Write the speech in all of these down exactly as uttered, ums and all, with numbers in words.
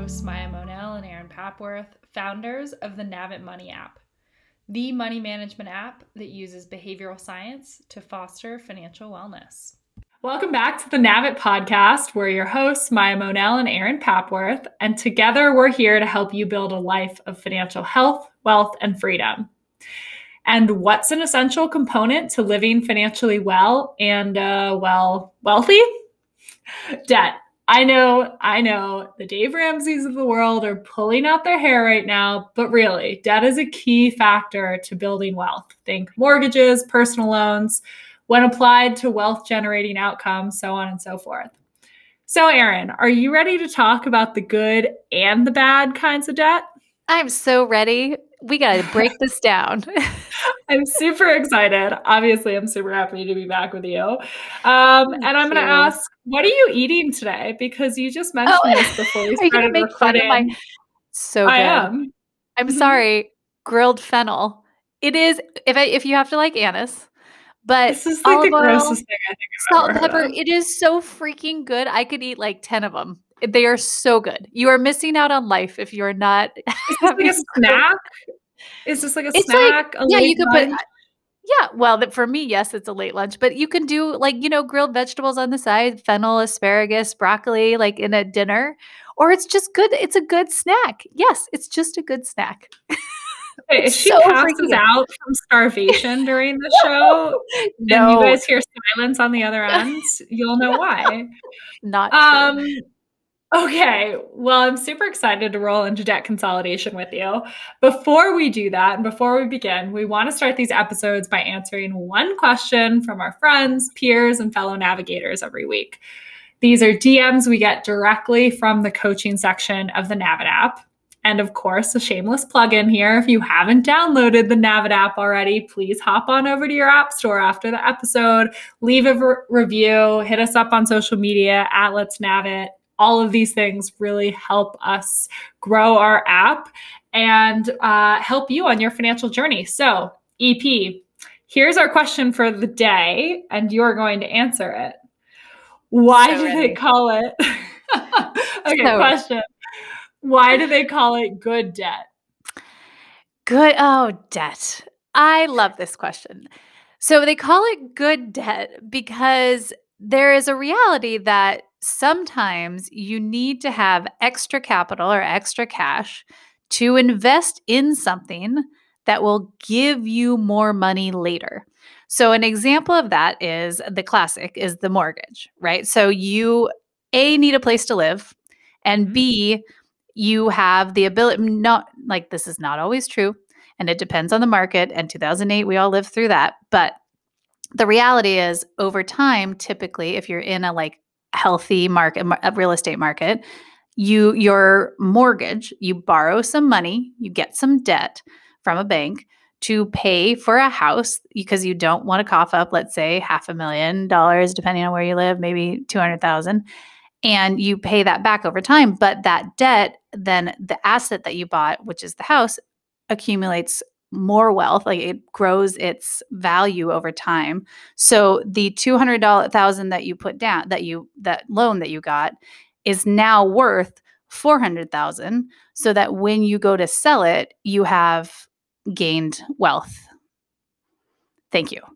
hosts, Maya Monell and Aaron Papworth, founders of the Navit Money app, the money management app that uses behavioral science to foster financial wellness. Welcome back to the Navit podcast. We're your hosts, Maya Monell and Aaron Papworth, and together we're here to help you build a life of financial health, wealth, and freedom. And what's an essential component to living financially well and, uh, well, wealthy? Debt. I know, I know the Dave Ramseys of the world are pulling out their hair right now, but really, debt is a key factor to building wealth. Think mortgages, personal loans, when applied to wealth generating outcomes, so on and so forth. So Aaron, are you ready to talk about the good and the bad kinds of debt? I'm so ready. We got to break this down. I'm super excited. Obviously, I'm super happy to be back with you. Um, and I'm going to ask, what are you eating today? Because you just mentioned oh, this before we started make recording. Fun of my... So good. I am. I'm mm-hmm. sorry. Grilled fennel. It is, if I, if you have to like anise, but this is like the grossest thing I think I've salt ever and pepper. Heard of. It is so freaking good. I could eat like ten of them. They are so good. You are missing out on life if you're not. Is this like a snack? Is this like a it's snack? Like, a yeah, you could lunch? put. Yeah, well, for me, yes, it's a late lunch, but you can do like, you know, grilled vegetables on the side, fennel, asparagus, broccoli, like in a dinner, or it's just good. It's a good snack. Yes, it's just a good snack. Okay, if she so passes out from starvation during the show, no. and you guys hear silence on the other end, you'll know why. Not um, true. Okay, well, I'm super excited to roll into debt consolidation with you. Before we do that, and before we begin, we want to start these episodes by answering one question from our friends, peers, and fellow navigators every week. These are D Ms we get directly from the coaching section of the Navit app. And of course, a shameless plug-in here. If you haven't downloaded the Navit app already, please hop on over to your app store after the episode, leave a re- review, hit us up on social media at Let's Navit. All of these things really help us grow our app and uh, help you on your financial journey. So, E P, here's our question for the day, and you're going to answer it. Why so do ready. they call it? okay, so question. Why do they call it good debt? Good. Oh, debt. I love this question. So they call it good debt because there is a reality that sometimes you need to have extra capital or extra cash to invest in something that will give you more money later. So an example of that is the classic is the mortgage, right? So you A, need a place to live, and B, you have the ability, not like this is not always true, and it depends on the market. And two thousand eight, we all lived through that. But the reality is over time, typically, if you're in a like healthy market, a real estate market, you your mortgage, you borrow some money, you get some debt from a bank to pay for a house because you don't want to cough up, let's say, half a million dollars, depending on where you live, maybe two hundred thousand, and you pay that back over time. But that debt, then the asset that you bought, which is the house, accumulates more wealth, like it grows its value over time. So the two hundred thousand that you put down, that you that loan that you got, is now worth four hundred thousand. So that when you go to sell it, you have gained wealth. Thank you.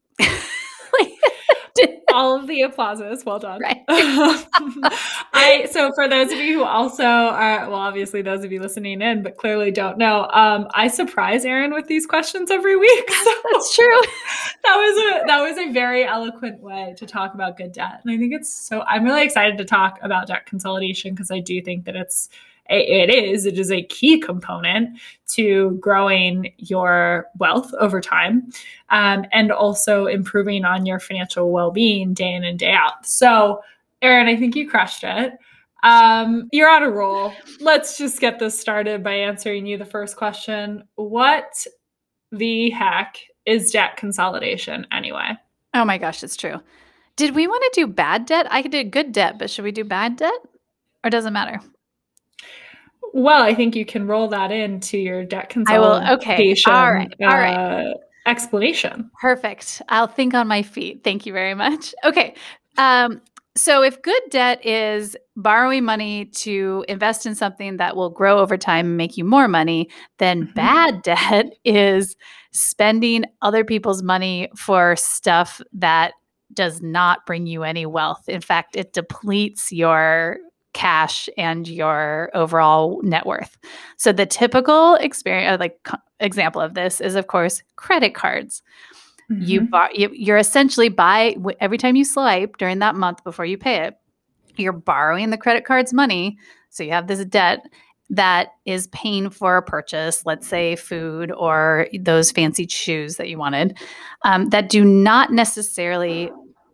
All of the applauses. Well done. Right. I so for those of you who also are, well, obviously those of you listening in, but clearly don't know, um, I surprise Aaron with these questions every week. So that's true. That was a that was a very eloquent way to talk about good debt, and I think it's so. I'm really excited to talk about debt consolidation because I do think that it's. It is. It is a key component to growing your wealth over time, um, and also improving on your financial well-being day in and day out. So, Aaron, I think you crushed it. Um, you're on a roll. Let's just get this started by answering you the first question. What the heck is debt consolidation anyway? Oh my gosh, it's true. Did we want to do bad debt? I could do good debt, but should we do bad debt? Or does it matter? Well, I think you can roll that into your debt consolidation I will, okay. All right. All right. Uh, explanation. Perfect. I'll think on my feet. Thank you very much. Okay. Um, So if good debt is borrowing money to invest in something that will grow over time and make you more money, then Mhm. bad debt is spending other people's money for stuff that does not bring you any wealth. In fact, it depletes your cash and your overall net worth. So the typical experience, like co- example of this is, of course, credit cards. You, Mhm. bar- you you're essentially buy every time you swipe during that month before you pay it, you're borrowing the credit card's money. So you have this debt that is paying for a purchase, let's say food or those fancy shoes that you wanted, um, that do not necessarily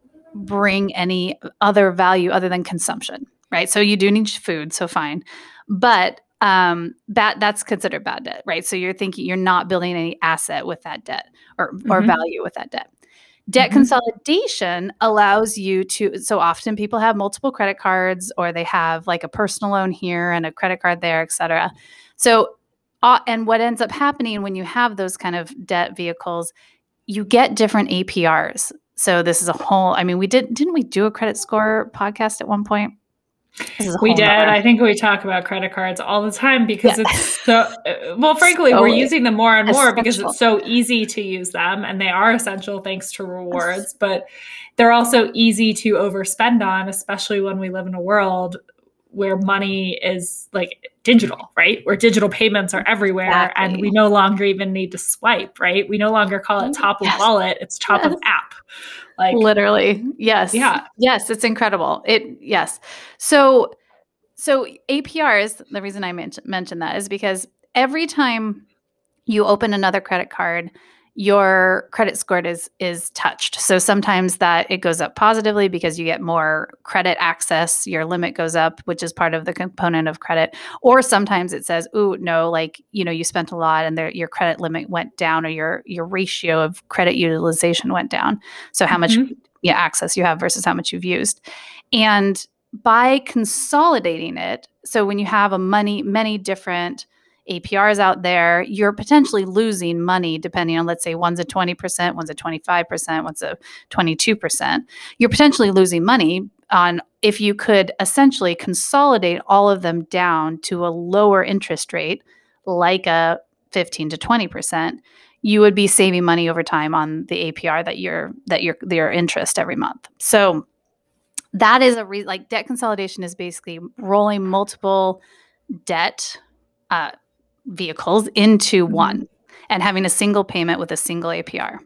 bring any other value other than consumption, right? So you do need food, so fine. But um, that that's considered bad debt, right? So you're thinking you're not building any asset with that debt or, or Mhm. value with that debt. Debt Mhm. consolidation allows you to, so often people have multiple credit cards or they have like a personal loan here and a credit card there, et cetera. So, uh, and what ends up happening when you have those kind of debt vehicles, you get different A P Rs. So this is a whole, I mean, we did, didn't we do a credit score podcast at one point? This is a We whole did. nother. I think we talk about credit cards all the time Yeah. because it's so, uh, well, frankly, we're So using them more and more because essential. it's so easy to use them and they are essential thanks to rewards, but they're also easy to overspend on, especially when we live in a world where money is like digital, right? Where digital payments are everywhere and we Exactly. no longer even need to swipe, right? We no longer call it top of Yes. wallet, it's top Yes. of app. Like, Literally. Yes. yeah. Yes. It's incredible. It, yes. So, so A P Rs, the reason I mentioned mentioned that is because every time you open another credit card, your credit score is is touched. So sometimes that it goes up positively because you get more credit access, your limit goes up, which is part of the component of credit. Or sometimes it says, "Ooh, no, like, you know, you spent a lot and there, your credit limit went down or your your ratio of credit utilization went down." So how much Mhm. yeah, access you have versus how much you've used. And by consolidating it, so when you have a money many different A P Rs out there, you're potentially losing money depending on, let's say, one's a twenty percent, one's a twenty-five percent, one's a twenty-two percent. You're potentially losing money on if you could essentially consolidate all of them down to a lower interest rate, like a fifteen to twenty percent, you would be saving money over time on the A P R that you're that your your interest every month. So that is a re- like debt consolidation is basically rolling multiple debt uh, vehicles into Mhm. one and having a single payment with a single A P R.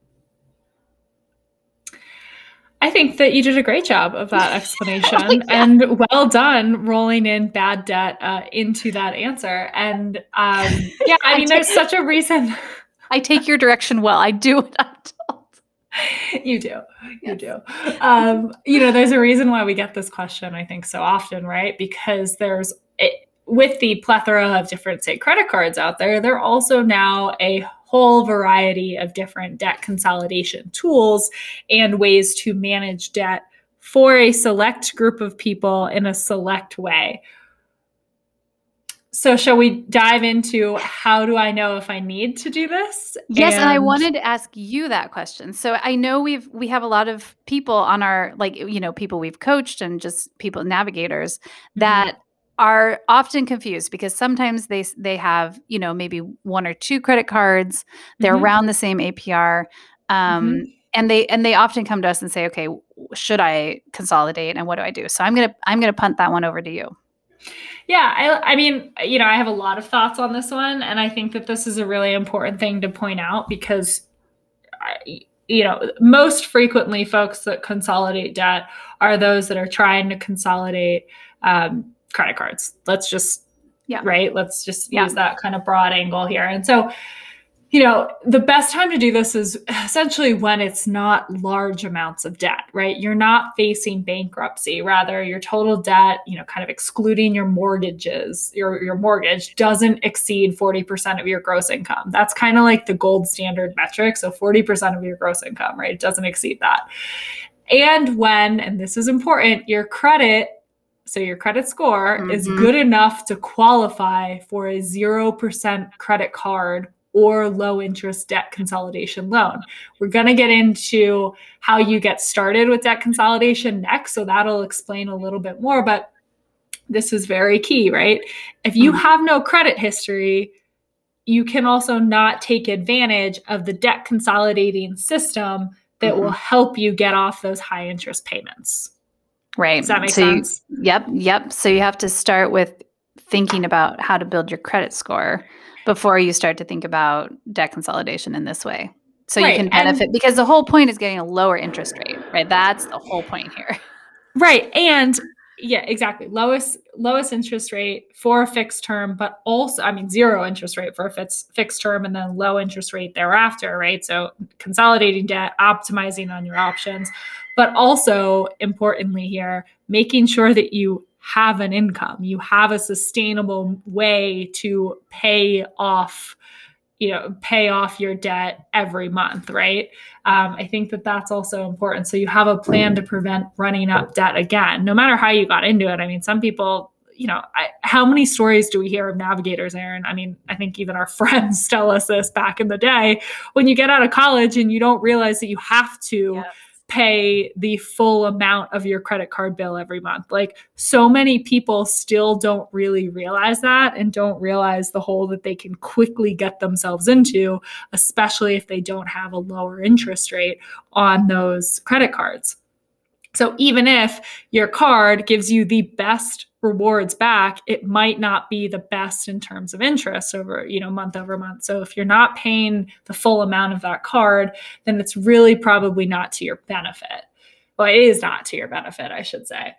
I think that you did a great job of that explanation Yeah. and well done rolling in bad debt uh, into that answer. And um, yeah, I I mean, take there's such a reason. I take your direction well. I do what I'm told. You do. You Yes. do. Um, you know, there's a reason why we get this question, I think, so often, right? Because there's, it, with the plethora of different, say, credit cards out there, there are also now a whole variety of different debt consolidation tools and ways to manage debt for a select group of people in a select way. So, shall we dive into how do I know if I need to do this? Yes, and I And wanted to ask you that question. So I know we've we have a lot of people on our, like, you know, people we've coached and just people navigators Mhm. that are often confused because sometimes they s- they have, you know, maybe one or two credit cards, they're Mhm. around the same A P R, um, Mhm. and they and they often come to us and say, okay, w- should I consolidate and what do I do? So I'm gonna I'm gonna punt that one over to you. Yeah, I, I mean, you know, I have a lot of thoughts on this one, and I think that this is a really important thing to point out because, I, you know, most frequently folks that consolidate debt are those that are trying to consolidate um, credit cards. Let's just, Yeah, right? Let's just yeah. use that kind of broad angle here. And so, you know, the best time to do this is essentially when it's not large amounts of debt, right? You're not facing bankruptcy. Rather, your total debt, you know, kind of excluding your mortgages, your, your mortgage doesn't exceed forty percent of your gross income. That's kind of like the gold standard metric. So forty percent of your gross income, right? It doesn't exceed that. And when, and this is important, your credit, so your credit score is Hmm. good enough to qualify for a zero percent credit card or low interest debt consolidation loan. We're going to get into how you get started with debt consolidation next. So that'll explain a little bit more, but this is very key, right? If you Mhm. have no credit history, you can also not take advantage of the debt consolidating system that Mhm. will help you get off those high interest payments. Right. Does that make So you, sense? yep, yep. So you have to start with thinking about how to build your credit score before you start to think about debt consolidation in this way. So you Right. can And benefit because the whole point is getting a lower interest rate, right? That's the whole point here. right. And yeah, exactly. Lowest lowest interest rate for a fixed term, but also, I mean, zero interest rate for a fixed fixed term and then low interest rate thereafter, right? So consolidating debt, optimizing on your options, but also importantly here, making sure that you have an income, you have a sustainable way to pay off you know pay off your debt every month, right? um, I think that that's also important, so you have a plan to prevent running up debt again, no matter how you got into it. I mean, some people, you know I, how many stories do we hear of navigators, Erin? I mean, I think even our friends tell us this back in the day, when you get out of college and you don't realize that you have to Yes. pay the full amount of your credit card bill every month. Like, so many people still don't really realize that and don't realize the hole that they can quickly get themselves into, especially if they don't have a lower interest rate on those credit cards. So even if your card gives you the best rewards back, it might not be the best in terms of interest over, you know, month over month. So if you're not paying the full amount of that card, then it's really probably not to your benefit. Well, it is not to your benefit, I should say.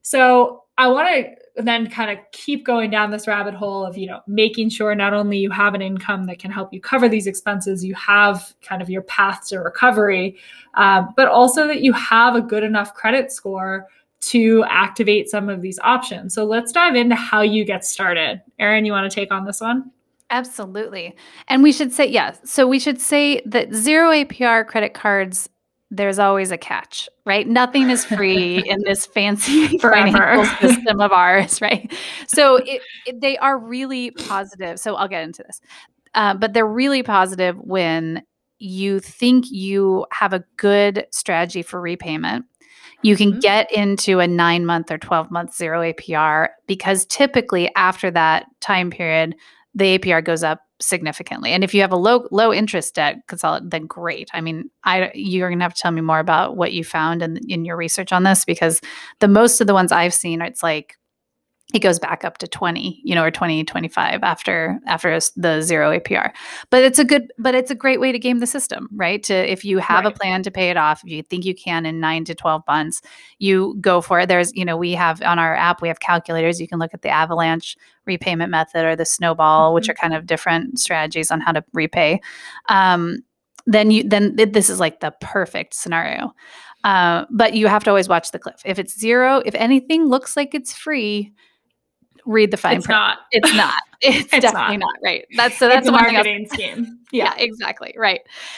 So I want to then kind of keep going down this rabbit hole of, you know, making sure not only you have an income that can help you cover these expenses, you have kind of your path to recovery, um, but also that you have a good enough credit score to activate some of these options. So let's dive into how you get started. Erin, you want to take on this one? Absolutely. And we should say, yes. So we should say that zero A P R credit cards, there's always a catch, right? Nothing is free in this fancy Forever. financial system of ours, right? So it, it, they are really positive. So I'll get into this. Uh, but they're really positive when you think you have a good strategy for repayment. You can Mhm. get into a nine month or twelve month zero A P R because typically after that time period, the A P R goes up significantly. And if you have a low low interest debt consolidate, then great. I mean, I you're gonna have to tell me more about what you found in in your research on this, because the most of the ones I've seen, it's like it goes back up to twenty, you know, or twenty, twenty-five after after the zero A P R. But it's a good, but it's a great way to game the system, right? To if you have Right. a plan to pay it off, if you think you can in nine to twelve months, you go for it. There's, you know, we have on our app, we have calculators. You can look at the avalanche repayment method or the snowball, Mhm. which are kind of different strategies on how to repay. Um, then you then this is like the perfect scenario. Uh, but you have to always watch the cliff. If it's zero, if anything looks like it's free, read the fine It's print. not. It's not. It's It's definitely not. not, right. That's so It's that's a the one thing I'll marketing scheme. yeah, Yeah. exactly, right.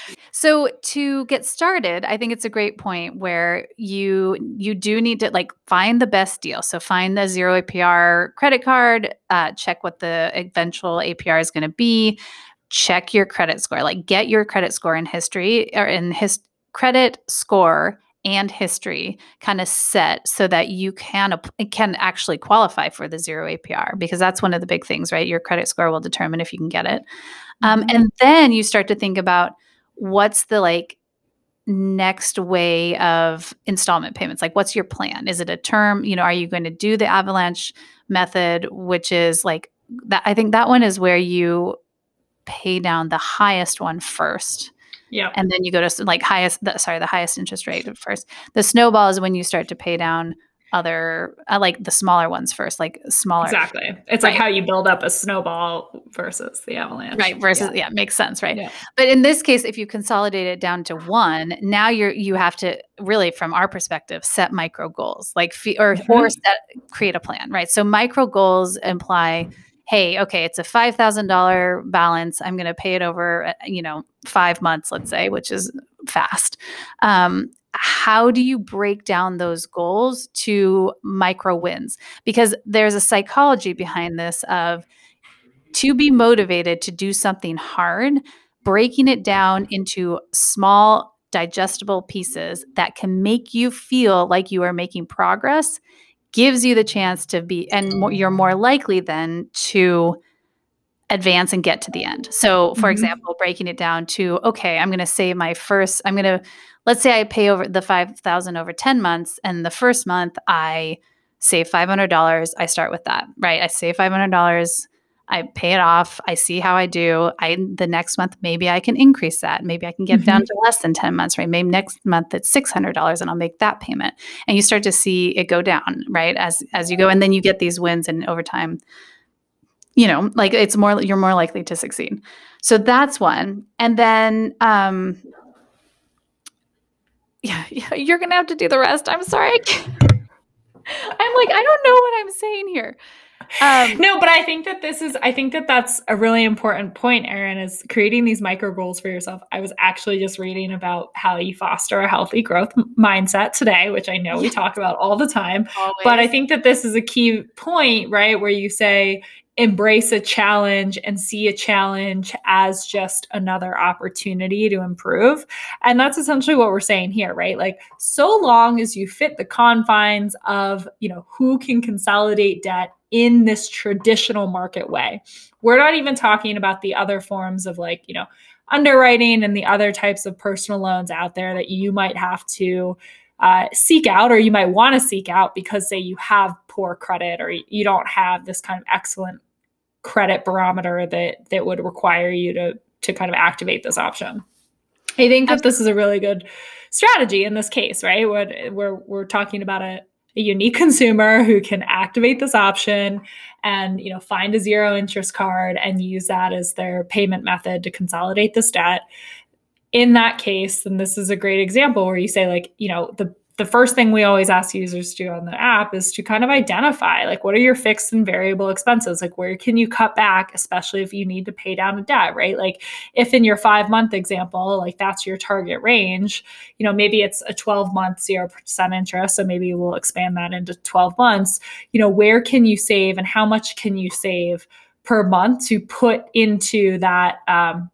So to get started, I think it's a great point where you you do need to like find the best deal. So find the zero A P R credit card, uh, check what the eventual A P R is going to be, check your credit score, like get your credit score and history or in his credit score and history kind of set so that you can can actually qualify for the zero A P R, because that's one of the big things, right? Your credit score will determine if you can get it. Um, Mhm. and then you start to think about what's the like next way of installment payments? Like, what's your plan? Is it a term? You know, are you going to do the avalanche method, which is like that? I think that one is where you pay down the highest one first. Yep. And then you go to like highest, the, sorry, the highest interest rate first. The snowball is when you start to pay down other, uh, like the smaller ones first, like smaller. Exactly. It's like Right. how you build up a snowball versus the avalanche. Right. Versus, Yeah. yeah, makes sense. Right. Yeah. But in this case, if you consolidate it down to one, now you're, you have to really, from our perspective, set micro goals, like, fee, or, Mhm. or set, create a plan, right? So micro goals imply, hey, okay, it's a five thousand dollars balance. I'm going to pay it over, you know, five months, let's say, which is fast. Um, how do you break down those goals to micro wins? Because there's a psychology behind this of to be motivated to do something hard, breaking it down into small, digestible pieces that can make you feel like you are making progress gives you the chance to be, and more, you're more likely then to advance and get to the end. So for Mm-hmm. example, breaking it down to, okay, I'm going to save my first, I'm going to, let's say I pay over the five thousand over ten months, and the first month I save five hundred dollars. I start with that, right? I save five hundred dollars. I pay it off. I see how I do. I, the next month, maybe I can increase that. Maybe I can get Mm-hmm. down to less than ten months, right? Maybe next month it's six hundred dollars and I'll make that payment. And you start to see it go down, right? As, as you go, and then you get these wins, and over time, you know, like it's more, you're more likely to succeed. So that's one. And then, um, yeah, yeah you're going to have to do the rest. I'm sorry. I can't. I'm like, I don't know what I'm saying here. Um, no, but I think that this is, I think that that's a really important point, Erin, is creating these micro goals for yourself. I was actually just reading about how you foster a healthy growth mindset today, which I know we talk about all the time. Always. But I think that this is a key point, right? Where you say, embrace a challenge and see a challenge as just another opportunity to improve. And that's essentially what we're saying here, right? Like, so long as you fit the confines of, you know, who can consolidate debt in this traditional market way. We're not even talking about the other forms of, like, you know, underwriting and the other types of personal loans out there that you might have to uh, seek out, or you might want to seek out because, say, you have poor credit, or you don't have this kind of excellent credit barometer that that would require you to to kind of activate this option. I think that this is a really good strategy in this case, right? What we're we're talking about a, a unique consumer who can activate this option and, you know, find a zero interest card and use that as their payment method to consolidate this debt. In that case, then this is a great example where you say, like, you know, the the first thing we always ask users to do on the app is to kind of identify, like, what are your fixed and variable expenses? Like, where can you cut back, especially if you need to pay down a debt, right? Like, if in your five month example, like, that's your target range, you know, maybe it's a twelve month zero percent interest. So maybe we'll expand that into twelve months. You know, where can you save and how much can you save per month to put into that, um,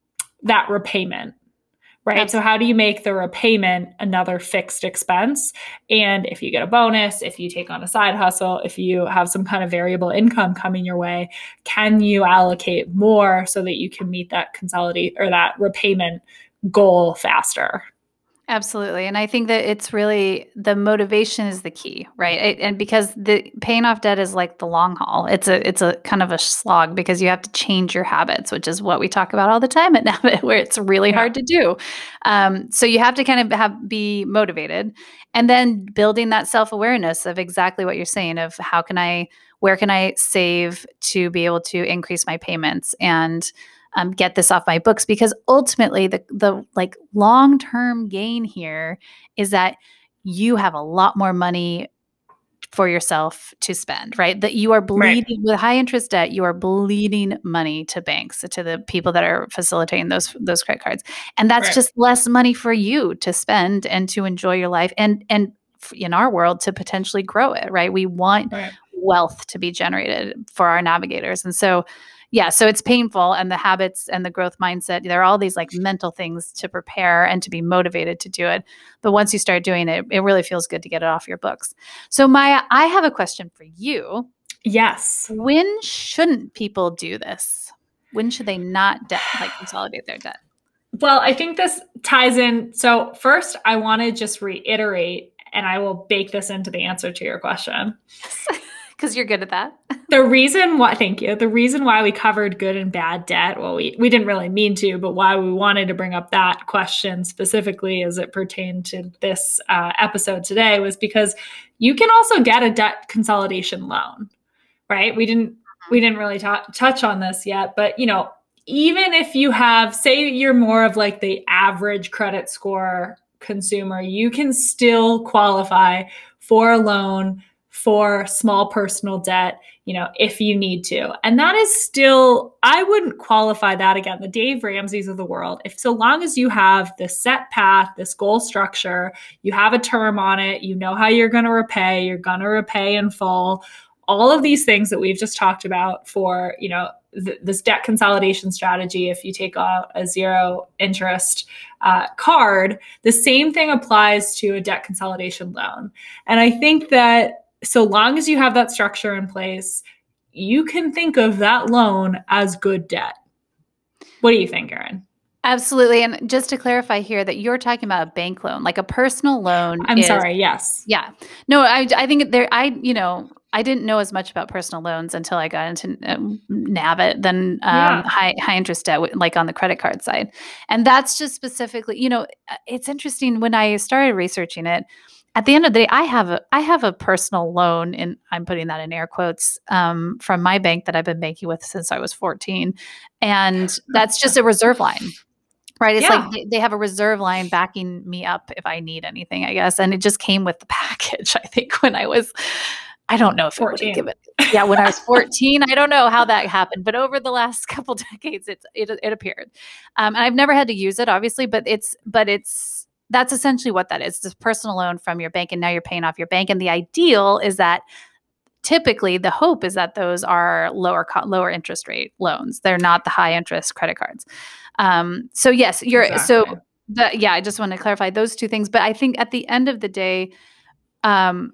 that repayment? Right. Absolutely. So how do you make the repayment another fixed expense? And if you get a bonus, if you take on a side hustle, if you have some kind of variable income coming your way, can you allocate more so that you can meet that consolidate or that repayment goal faster? Absolutely. And I think that it's really, the motivation is the key, right? It, and because the paying off debt is like the long haul. It's a it's a kind of a slog because you have to change your habits, which is what we talk about all the time at Navit, where it's really yeah. hard to do. Um, so you have to kind of have be motivated, and then building that self-awareness of exactly what you're saying, of how can I, where can I save to be able to increase my payments and Um, get this off my books, because ultimately the the like long-term gain here is that you have a lot more money for yourself to spend, right? That you are bleeding right. with high interest debt, you are bleeding money to banks, to the people that are facilitating those those credit cards. And that's right. just less money for you to spend and to enjoy your life, and and in our world to potentially grow it, right? We want right. wealth to be generated for our navigators. And so yeah, so it's painful, and the habits and the growth mindset, there are all these like mental things to prepare and to be motivated to do it. But once you start doing it, it really feels good to get it off your books. So Maya, I have a question for you. Yes. When shouldn't people do this? When should they not debt, like consolidate their debt? Well, I think this ties in. So first, I want to just reiterate, and I will bake this into the answer to your question. Because you're good at that. The reason why, thank you. The reason why we covered good and bad debt, well, we, we didn't really mean to, but why we wanted to bring up that question specifically as it pertained to this uh, episode today was because you can also get a debt consolidation loan, right? We didn't, we didn't really t- touch on this yet, but, you know, even if you have, say you're more of like the average credit score consumer, you can still qualify for a loan for small personal debt, you know, if you need to. And that is still, I wouldn't qualify that again, the Dave Ramsey's of the world. If so long as you have this set path, this goal structure, you have a term on it, you know how you're going to repay, you're going to repay in full, all of these things that we've just talked about for, you know, th- this debt consolidation strategy, if you take out a zero interest uh, card, the same thing applies to a debt consolidation loan. And I think that so long as you have that structure in place, you can think of that loan as good debt. What do you think, Erin? Absolutely. And just to clarify here that you're talking about a bank loan, like a personal loan I'm is, sorry. Yes. yeah. No, I, I think there, I, you know, I didn't know as much about personal loans until I got into um, Navit, then um, Yeah. high high interest debt, like on the credit card side. And that's just specifically, you know, it's interesting when I started researching it. At the end of the day, I have a I have a personal loan, and I'm putting that in air quotes, um, from my bank that I've been banking with since I was fourteen, and that's just a reserve line. Right. It's Yeah. like they, they have a reserve line backing me up if I need anything, I guess. And it just came with the package, I think, when I was, I don't know if it would have given. Yeah, when I was fourteen, I don't know how that happened, but over the last couple decades, it's it it appeared. Um, and I've never had to use it, obviously, but it's but it's that's essentially what that is. It's a personal loan from your bank, and now you're paying off your bank. And the ideal is that typically the hope is that those are lower co- lower interest rate loans. They're not the high interest credit cards. Um, so yes, you're Exactly. so the, yeah, I just want to clarify those two things. But I think at the end of the day, um,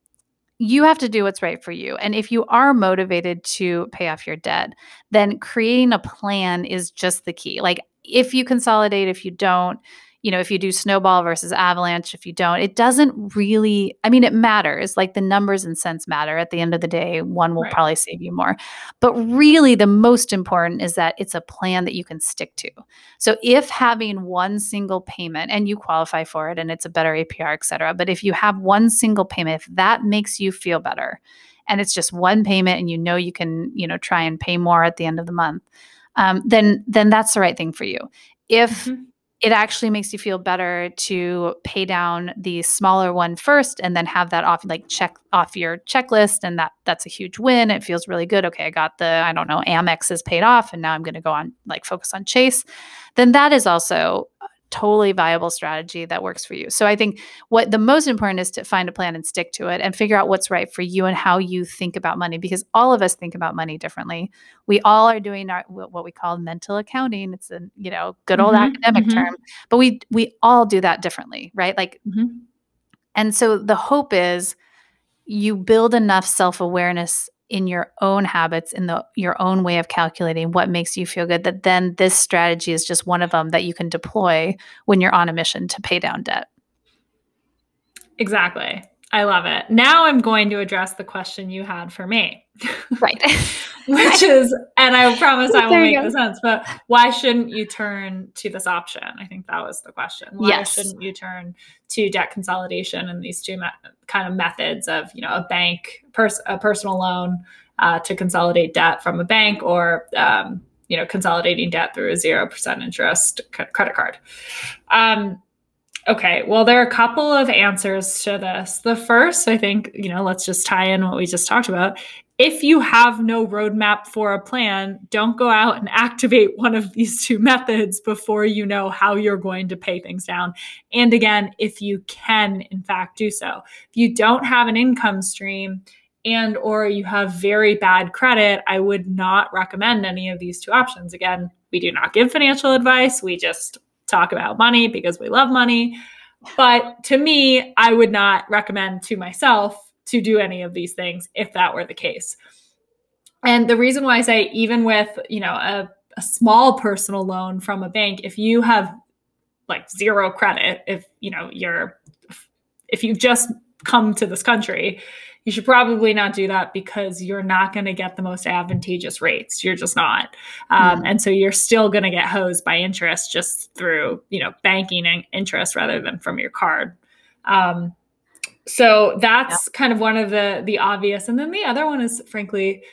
you have to do what's right for you. And if you are motivated to pay off your debt, then creating a plan is just the key. Like if you consolidate, if you don't, you know, if you do snowball versus avalanche, if you don't, it doesn't really, I mean, it matters. Like the numbers and cents matter. At the end of the day, one will Right. probably save you more. But really, the most important is that it's a plan that you can stick to. So if having one single payment and you qualify for it and it's a better A P R, et cetera, but if you have one single payment, if that makes you feel better and it's just one payment and you know you can, you know, try and pay more at the end of the month, um, then then that's the right thing for you. If Mm-hmm. it actually makes you feel better to pay down the smaller one first and then have that off, like check off your checklist. And that that's a huge win. It feels really good. Okay, I got the, I don't know, Amex is paid off and now I'm going to go on, like focus on Chase. Then that is also a totally viable strategy that works for you. So I think what the most important is to find a plan and stick to it and figure out what's right for you and how you think about money, because all of us think about money differently. We all are doing our, what we call mental accounting. It's a, you know, good old Mm-hmm. academic Mm-hmm. term, but we we all do that differently, right? Like, Mm-hmm. and so the hope is you build enough self-awareness in your own habits, in the your own way of calculating what makes you feel good, that then this strategy is just one of them that you can deploy when you're on a mission to pay down debt. Exactly. I love it. Now I'm going to address the question you had for me. Right. Which is, and I promise I will There you make go. the sense, but why shouldn't you turn to this option? I think that was the question. Why Yes. shouldn't you turn to debt consolidation and these two me- kind of methods of, you know, a bank, pers- a personal loan uh, to consolidate debt from a bank, or, um, you know, consolidating debt through a zero percent interest c- credit card? Um, Okay, well, there are a couple of answers to this. The first, I think, you know, let's just tie in what we just talked about. If you have no roadmap for a plan, don't go out and activate one of these two methods before you know how you're going to pay things down. And again, if you can, in fact, do so. If you don't have an income stream and or you have very bad credit, I would not recommend any of these two options. Again, we do not give financial advice. We just talk about money because we love money. But to me, I would not recommend to myself to do any of these things if that were the case. And the reason why I say, even with, you know, a, a small personal loan from a bank, if you have like zero credit, if, you know, you're, if you've just come to this country, you should probably not do that because you're not going to get the most advantageous rates. You're just not. Um, mm. And so you're still going to get hosed by interest just through, you know, banking and interest rather than from your card. Um, so that's yeah. kind of one of the, the obvious. And then the other one is, frankly,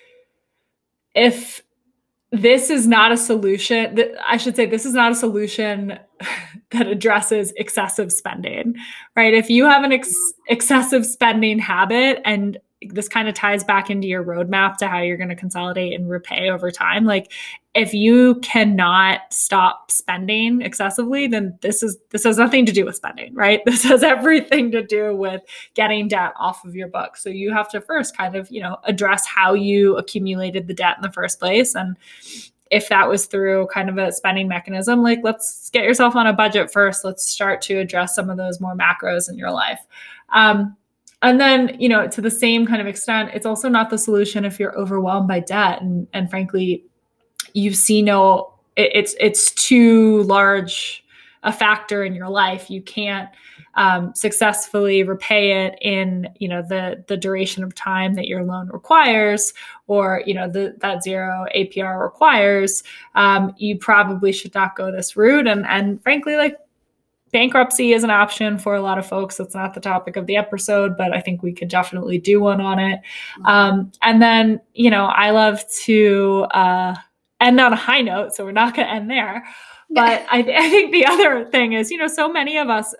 if this is not a solution, th- I should say this is not a solution that addresses excessive spending, right? If you have an ex- excessive spending habit, and this kind of ties back into your roadmap to how you're going to consolidate and repay over time, like if you cannot stop spending excessively, then this is this has nothing to do with spending, right? This has everything to do with getting debt off of your book. So you have to first kind of, you know, address how you accumulated the debt in the first place. And if that was through kind of a spending mechanism, like let's get yourself on a budget first. Let's start to address some of those more macros in your life. Um, and then, you know, to the same kind of extent, it's also not the solution if you're overwhelmed by debt. And, and frankly, you see no, it, it's, it's too large a factor in your life. You can't um, successfully repay it in, you know, the, the duration of time that your loan requires, or, you know, the, that zero A P R requires. Um, you probably should not go this route. And, and frankly, like, bankruptcy is an option for a lot of folks. It's not the topic of the episode, but I think we could definitely do one on it. Um, and then, you know, I love to uh, end on a high note, so we're not going to end there. But I, th- I think the other thing is, you know, so many of us,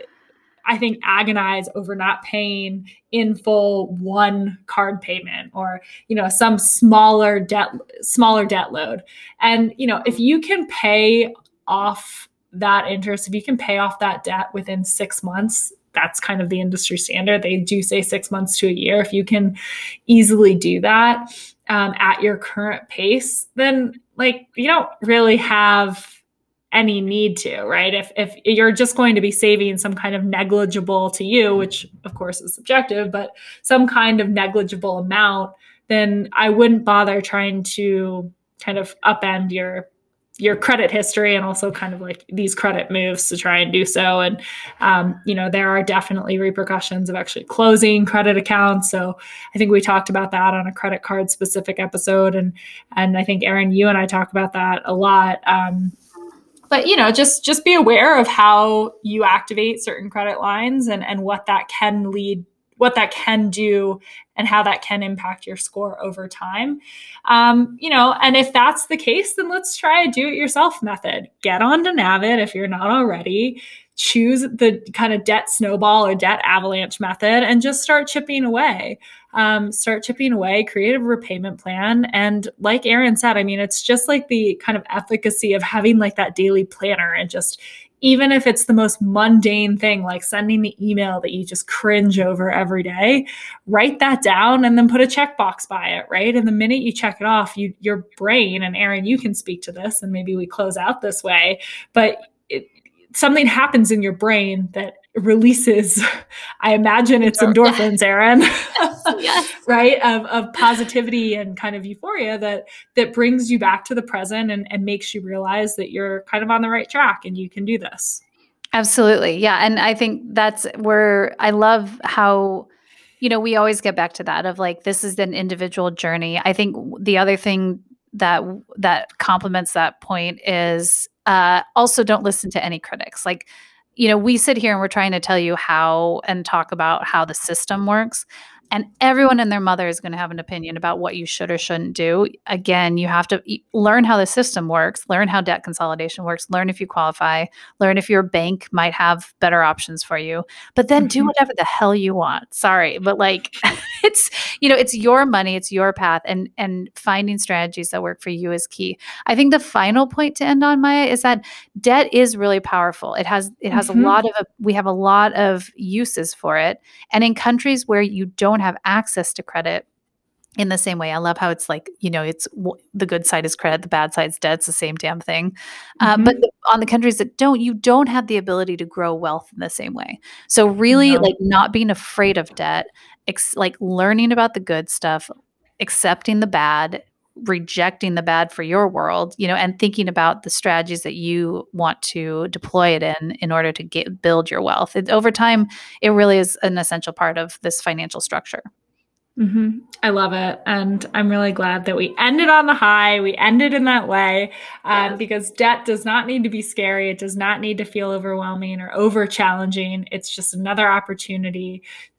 I think, agonize over not paying in full one card payment, or, you know, some smaller debt, smaller debt load. And, you know, if you can pay off that interest, if you can pay off that debt within six months, that's kind of the industry standard. They do say six months to a year. If you can easily do that um, at your current pace, then like you don't really have any need to, right? If if you're just going to be saving some kind of negligible to you, which of course is subjective, but some kind of negligible amount, then I wouldn't bother trying to kind of upend your your credit history and also kind of like these credit moves to try and do so. And, um, you know, there are definitely repercussions of actually closing credit accounts. So I think we talked about that on a credit card specific episode. And, and I think Erin, you and I talk about that a lot. Um, but, you know, just, just be aware of how you activate certain credit lines and, and what that can lead, what that can do and how that can impact your score over time. Um, you know, and if that's the case, then let's try a do-it-yourself method. Get onto Navid if you're not already. Choose the kind of debt snowball or debt avalanche method and just start chipping away. Um, start chipping away, create a repayment plan. And like Erin said, I mean, it's just like the kind of efficacy of having like that daily planner, and just even if it's the most mundane thing, like sending the email that you just cringe over every day, write that down and then put a checkbox by it, right? And the minute you check it off, you, your brain, and Erin, you can speak to this, and maybe we close out this way, but it, something happens in your brain that releases, I imagine it's endorphins, Erin, yes. right? Of, of positivity and kind of euphoria that, that brings you back to the present and, and makes you realize that you're kind of on the right track and you can do this. Absolutely. Yeah. And I think that's where I love how, you know, we always get back to that of like, this is an individual journey. I think the other thing that, that complements that point is uh, also don't listen to any critics. Like, you know, we sit here and we're trying to tell you how and talk about how the system works. And everyone and their mother is going to have an opinion about what you should or shouldn't do. Again, you have to e- learn how the system works, learn how debt consolidation works, learn if you qualify, learn if your bank might have better options for you, but then do whatever the hell you want. Sorry, but like it's, you know, it's your money, it's your path, and and finding strategies that work for you is key. I think the final point to end on, Maya, is that debt is really powerful. It has it has mm-hmm. a lot of a, we have a lot of uses for it, and in countries where you don't have access to credit in the same way. I love how it's like, you know, it's w- the good side is credit, the bad side's debt. It's the same damn thing. Mm-hmm. Uh, but the, on the countries that don't, you don't have the ability to grow wealth in the same way. So really no. like not being afraid of debt, ex- like learning about the good stuff, accepting the bad, rejecting the bad for your world, you know, and thinking about the strategies that you want to deploy it in, in order to get, build your wealth. It, over time, it really is an essential part of this financial structure. Mm-hmm. I love it. And I'm really glad that we ended on the high. We ended in that way um, yes. because debt does not need to be scary. It does not need to feel overwhelming or over challenging. It's just another opportunity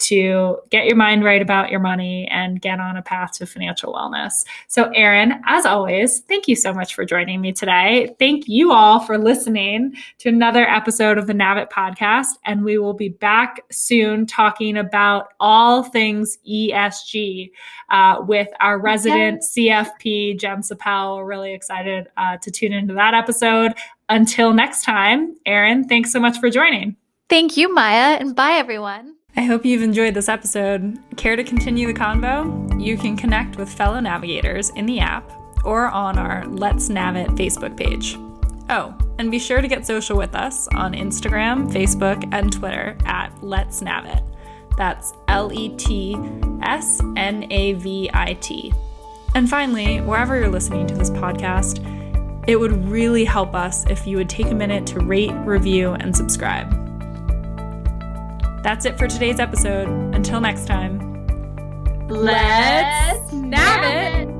to get your mind right about your money and get on a path to financial wellness. So Erin, as always, thank you so much for joining me today. Thank you all for listening to another episode of the Navid podcast. And we will be back soon talking about all things E S G. G uh, with our resident yes. C F P, Jem Sapel. We're really excited uh, to tune into that episode. Until next time, Erin, thanks so much for joining. Thank you, Maya, and bye, everyone. I hope you've enjoyed this episode. Care to continue the convo? You can connect with fellow navigators in the app or on our Let's Nav It Facebook page. Oh, and be sure to get social with us on Instagram, Facebook, and Twitter at Let's Nav It. That's L E T S N A V I T. And finally, wherever you're listening to this podcast, it would really help us if you would take a minute to rate, review, and subscribe. That's it for today's episode. Until next time, let's nav it!